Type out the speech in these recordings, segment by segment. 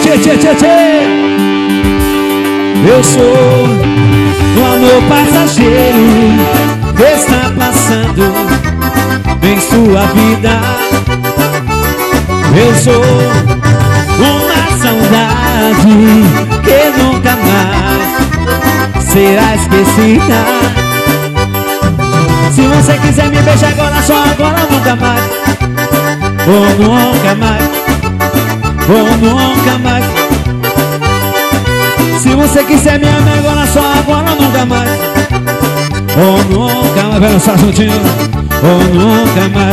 Eu sou um amor passageiro que está passando em sua vida. Eu sou uma saudade que nunca mais será esquecida. Se você quiser me beijar agora, só agora, nunca mais. Ou nunca mais. Ou nunca mais. Se você quiser me amar agora, só agora, nunca mais. Ou nunca mais. Vai dançar juntinho. Ou nunca mais.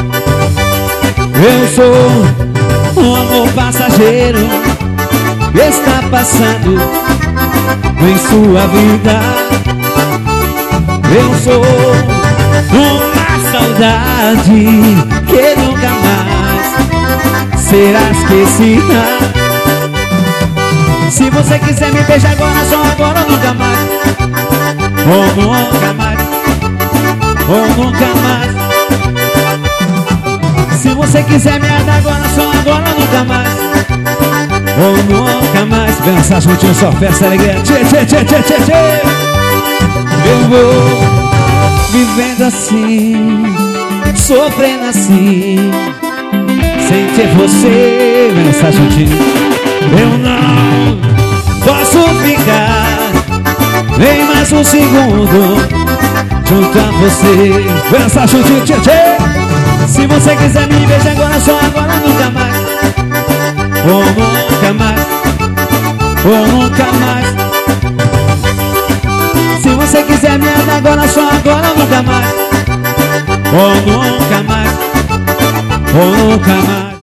Eu sou um amor passageiro que está passando em sua vida. Eu sou uma saudade que nunca mais será esquecida. Se você quiser me beijar agora, só agora, nunca mais. Ou nunca mais. Ou nunca mais. Se você quiser me amar agora, só agora, nunca mais. Ou nunca mais. Vem dançar juntinho, só festa, alegria. Tchê, tchê, tchê, tchê, tchê, tchê. Eu vou vivendo assim, sofrendo assim, sem ter você. Vem dançar juntinho. Eu não posso ficar nem mais um segundo junto a você. Vem dançar juntinho, tchê, tchê. Se você quiser me beijar agora, só agora, nunca mais. Ou nunca mais. Ou nunca mais. Se você quiser me amar agora, só agora, nunca mais. Ou nunca mais. Ou nunca mais.